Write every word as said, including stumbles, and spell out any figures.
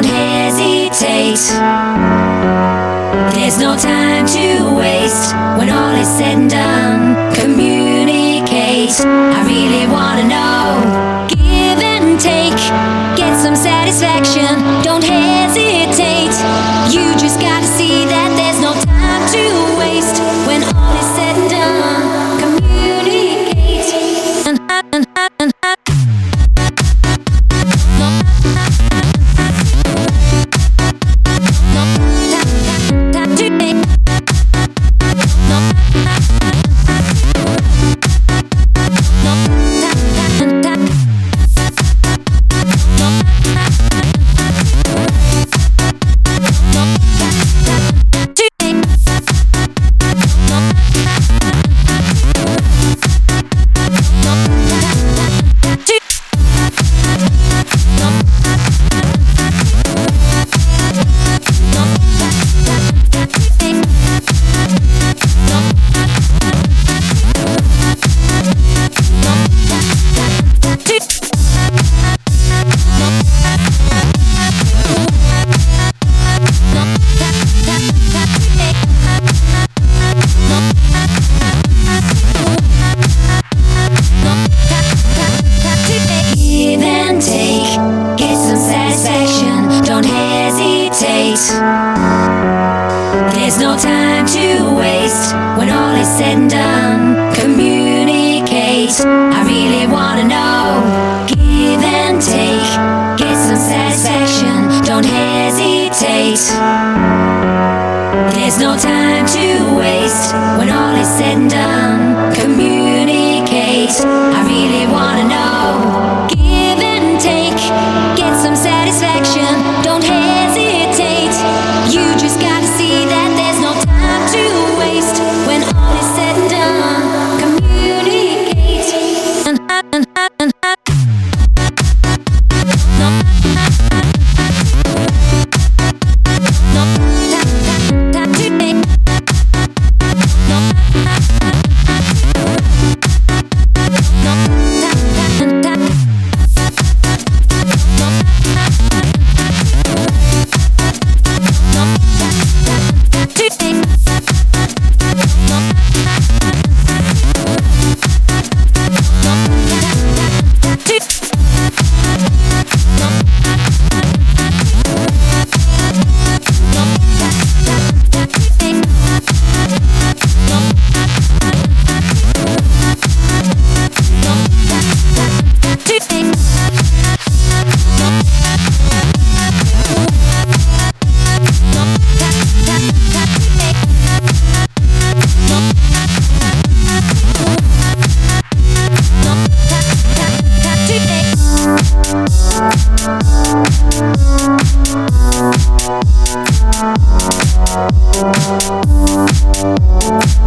don't hesitate. There's no time to waste when all is said and done. Communicate, I really wanna know. Give and take, get some satisfaction. Don't hesitate. You just gotta see that there's no time to waste when all is said and done. Communicate. And, and, and, and, there's no time to waste when all is said and done. Communicate, I really wanna know. Give and take, get some satisfaction. Don't hesitate. There's no time to waste when all is said and done. Communicate, I really wanna know. Give and take, get some satisfaction. Don't hesitate. You just gotta see that there's no time to waste when all is said and done. Communicate. And, and, and, and, We'll be right back.